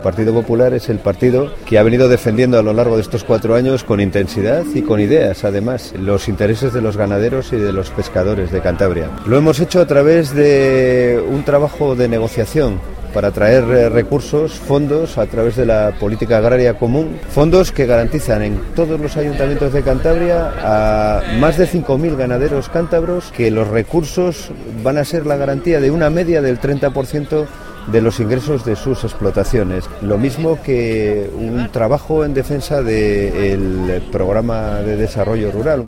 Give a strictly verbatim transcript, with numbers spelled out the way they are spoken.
El Partido Popular es el partido que ha venido defendiendo a lo largo de estos cuatro años con intensidad y con ideas, además, los intereses de los ganaderos y de los pescadores de Cantabria. Lo hemos hecho a través de un trabajo de negociación para traer recursos, fondos a través de la política agraria común, fondos que garantizan en todos los ayuntamientos de Cantabria a más de cinco mil ganaderos cántabros que los recursos van a ser la garantía de una media del treinta por ciento de los ingresos de sus explotaciones. Lo mismo que un trabajo en defensa del programa de desarrollo rural.